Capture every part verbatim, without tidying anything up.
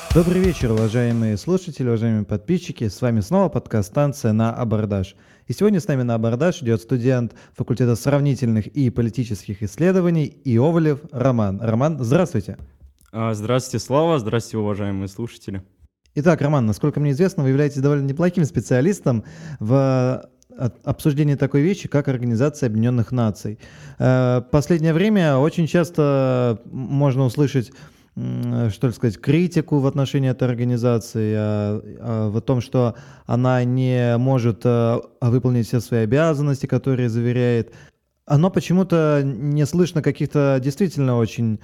Добрый вечер, уважаемые слушатели, уважаемые подписчики. С вами снова подкаст-станция «На абордаж». И сегодня с нами на абордаж идет студент факультета сравнительных и политических исследований Иовлев Роман. Роман, здравствуйте. А, Здравствуйте, Слава. Здравствуйте, уважаемые слушатели. Итак, Роман, насколько мне известно, вы являетесь довольно неплохим специалистом в от- обсуждении такой вещи, как Организация Объединенных Наций. Э, Последнее время очень часто можно услышать, м, что ли сказать, критику в отношении этой организации, а, а, в том, что она не может а, выполнить все свои обязанности, которые заверяет. Оно почему-то не слышно каких-то действительно очень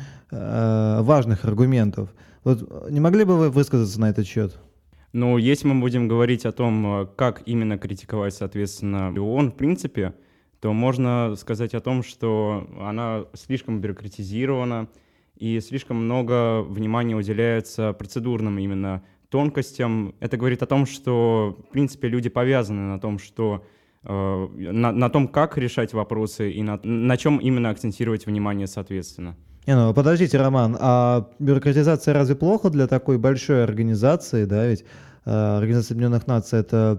э, важных аргументов. Вот не могли бы вы высказаться на этот счет? Ну, если мы будем говорить о том, э, как именно критиковать, соответственно, ООН в принципе, то можно сказать о том, что она слишком бюрократизирована и слишком много внимания уделяется процедурным именно тонкостям. Это говорит о том, что, в принципе, люди повязаны на том, что э, на, на том, как решать вопросы и на, на чем именно акцентировать внимание, соответственно. Не, ну подождите, Роман, а бюрократизация разве плохо для такой большой организации, да, ведь э, Организация Объединенных Наций это,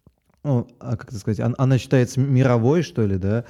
ну, а как это сказать, он- она считается мировой, что ли, да,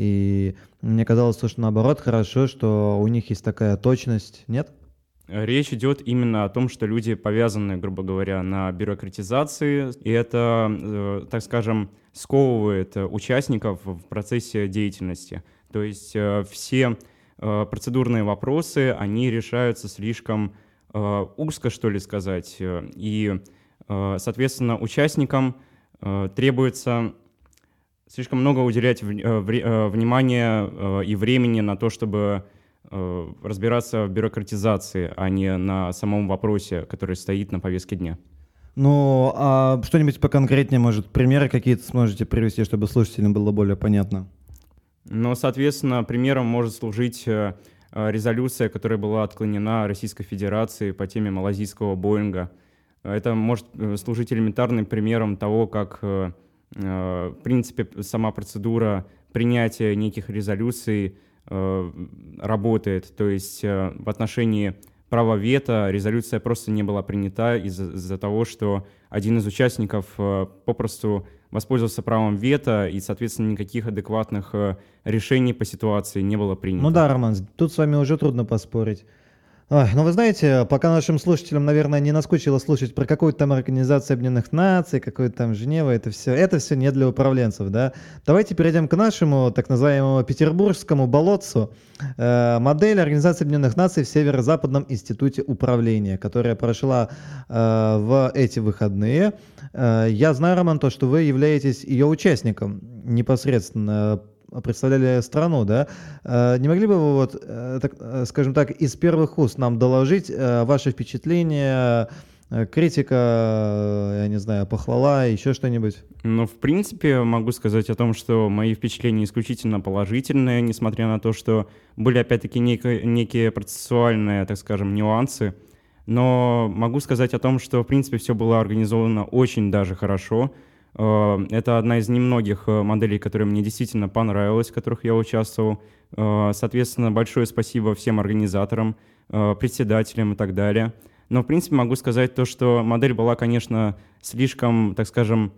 и мне казалось, то, что наоборот хорошо, что у них есть такая точность, нет? Речь идет именно о том, что люди повязаны, грубо говоря, на бюрократизации, и это, э, так скажем, сковывает э, участников в процессе деятельности. То есть э, все э, процедурные вопросы, они решаются слишком э, узко, что ли сказать, э, и, э, соответственно, участникам э, требуется слишком много уделять вн- э, вре- э, внимания э, и времени на то, чтобы э, разбираться в бюрократизации, а не на самом вопросе, который стоит на повестке дня. Ну, а что-нибудь поконкретнее, может, примеры какие-то сможете привести, чтобы слушателям было более понятно? Но, соответственно, примером может служить э, э, резолюция, которая была отклонена Российской Федерацией по теме малазийского Боинга. Это может э, служить элементарным примером того, как, э, э, в принципе, сама процедура принятия неких резолюций э, работает. То есть э, в отношении права вето резолюция просто не была принята из-за, из-за того, что один из участников э, попросту воспользовался правом вето, и, соответственно, никаких адекватных э, решений по ситуации не было принято. Ну да, Роман, тут с вами уже трудно поспорить. Ой, ну вы знаете, пока нашим слушателям, наверное, не наскучило слушать про какую-то там Организацию Объединенных Наций, какую-то там Женева, это все, это все не для управленцев, да. Давайте перейдем к нашему так называемому петербургскому болотцу. Э, модель Организации Объединенных Наций в Северо-Западном институте управления, которая прошла э, в эти выходные. Э, я знаю, Роман, то, что вы являетесь ее участником непосредственно, представляли страну, да? Э, Не могли бы вы, вот, э, так, э, скажем так, из первых уст нам доложить э, ваши впечатления, э, критика, э, я не знаю, похвала, еще что-нибудь? Ну, в принципе, могу сказать о том, что мои впечатления исключительно положительные, несмотря на то, что были, опять-таки, неко- некие процессуальные, так скажем, нюансы. Но могу сказать о том, что, в принципе, все было организовано очень даже хорошо. Э, Это одна из немногих э, моделей, которые мне действительно понравилась, в которых я участвовал. Э, Соответственно, большое спасибо всем организаторам, э, председателям и так далее. Но, в принципе, могу сказать то, что модель была, конечно, слишком, так скажем,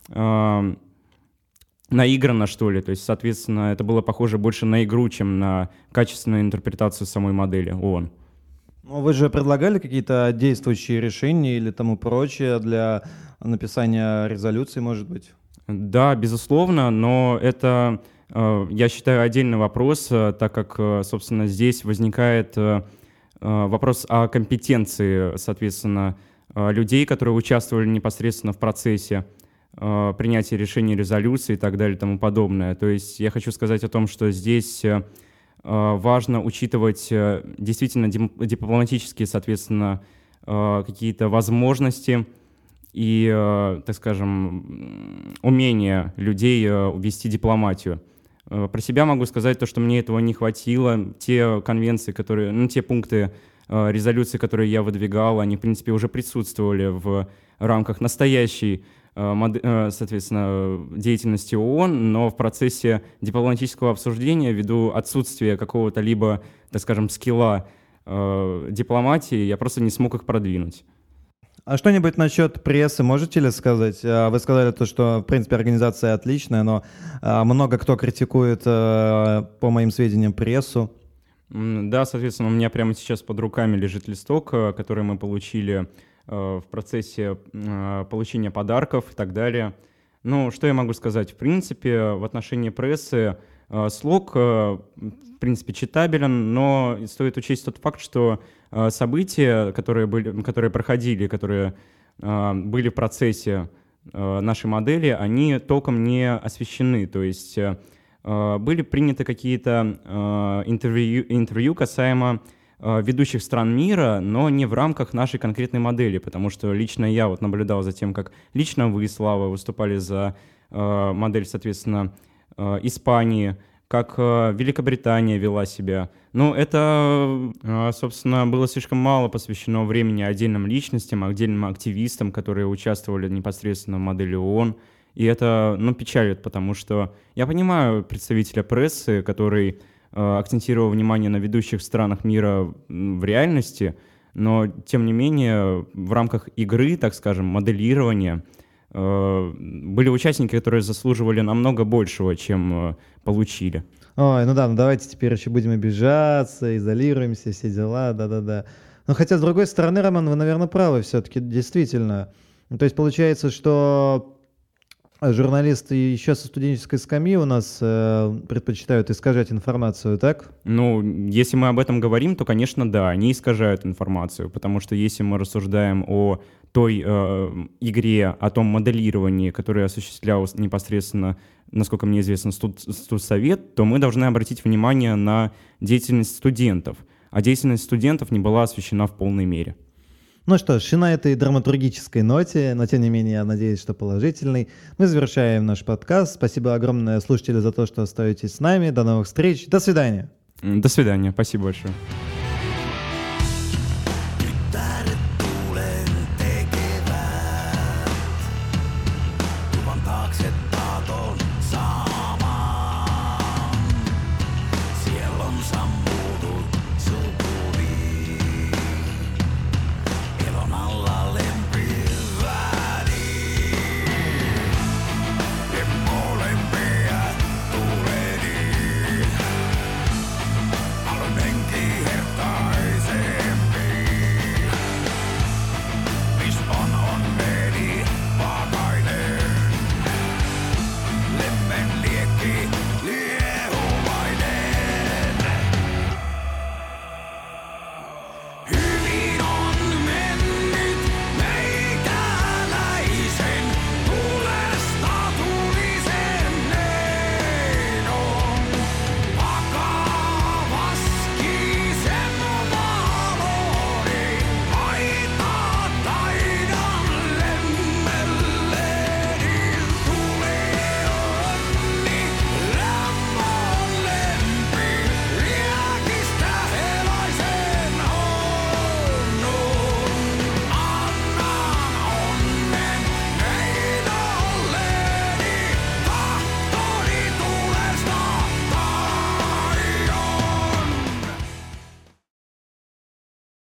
э, наигранно, что ли. То есть, соответственно, это было похоже больше на игру, чем на качественную интерпретацию самой модели ООН. Ну, вы же предлагали какие-то действующие решения или тому прочее для написания резолюции, может быть? Да, безусловно, но это, э, я считаю, отдельный вопрос, э, так как, э, собственно, здесь возникает э, э, вопрос о компетенции, соответственно, э, людей, которые участвовали непосредственно в процессе э, принятия решений, резолюций и так далее и тому подобное. То есть я хочу сказать о том, что здесь э, э, важно учитывать э, действительно дим- дипломатические, соответственно, э, какие-то возможности и, э, так скажем, м, умение людей э, вести дипломатию. Э, Про себя могу сказать то, что мне этого не хватило. Те конвенции, которые, ну, те пункты э, резолюции, которые я выдвигал, они, в принципе, уже присутствовали в рамках настоящей, э, мод- э, соответственно, деятельности ООН, но в процессе дипломатического обсуждения, ввиду отсутствия какого-то либо, так скажем, скилла э, дипломатии, я просто не смог их продвинуть. А что-нибудь насчет прессы можете ли сказать? А, Вы сказали то, что, в принципе, организация отличная, но а, много кто критикует, э, по моим сведениям, прессу. М, Да, соответственно, у меня прямо сейчас под руками лежит листок, э, который мы получили э, в процессе э, получения подарков и так далее. Ну, что я могу сказать? В принципе, в отношении прессы э, слог, э, в принципе, читабелен, но стоит учесть тот факт, что э, события, которые были, которые проходили, которые э, были в процессе э, нашей модели, они толком не освещены. То есть э, э, были приняты какие-то э, интервью, интервью касаемо э, ведущих стран мира, но не в рамках нашей конкретной модели, потому что лично я вот наблюдал за тем, как лично вы, Слава, выступали за э, модель, соответственно, э, Испании, как э, Великобритания вела себя. Но это, э, собственно, было слишком мало посвящено времени отдельным личностям, отдельным активистам, которые участвовали непосредственно в модели ООН. И это, ну, печалит, потому что я понимаю представителя прессы, который э, акцентировал внимание на ведущих странах мира м, в реальности, но, тем не менее, в рамках игры, так скажем, моделирования, э, были участники, которые заслуживали намного большего, чем э, получили. Ой, ну да, ну давайте теперь еще будем обижаться, изолируемся, все дела, да-да-да. Но хотя, с другой стороны, Роман, вы, наверное, правы все-таки, действительно. Ну, то есть получается, что журналисты еще со студенческой скамьи у нас э, предпочитают искажать информацию, так? Ну, если мы об этом говорим, то, конечно, да, они искажают информацию, потому что если мы рассуждаем о той э, игре, о том моделировании, которое осуществлялось непосредственно, насколько мне известно, студ- студсовет, то мы должны обратить внимание на деятельность студентов, а деятельность студентов не была освещена в полной мере. Ну что ж, и на этой драматургической ноте, но тем не менее, я надеюсь, что положительной, мы завершаем наш подкаст. Спасибо огромное, слушатели, за то, что остаетесь с нами. До новых встреч. До свидания. М, До свидания, спасибо большое.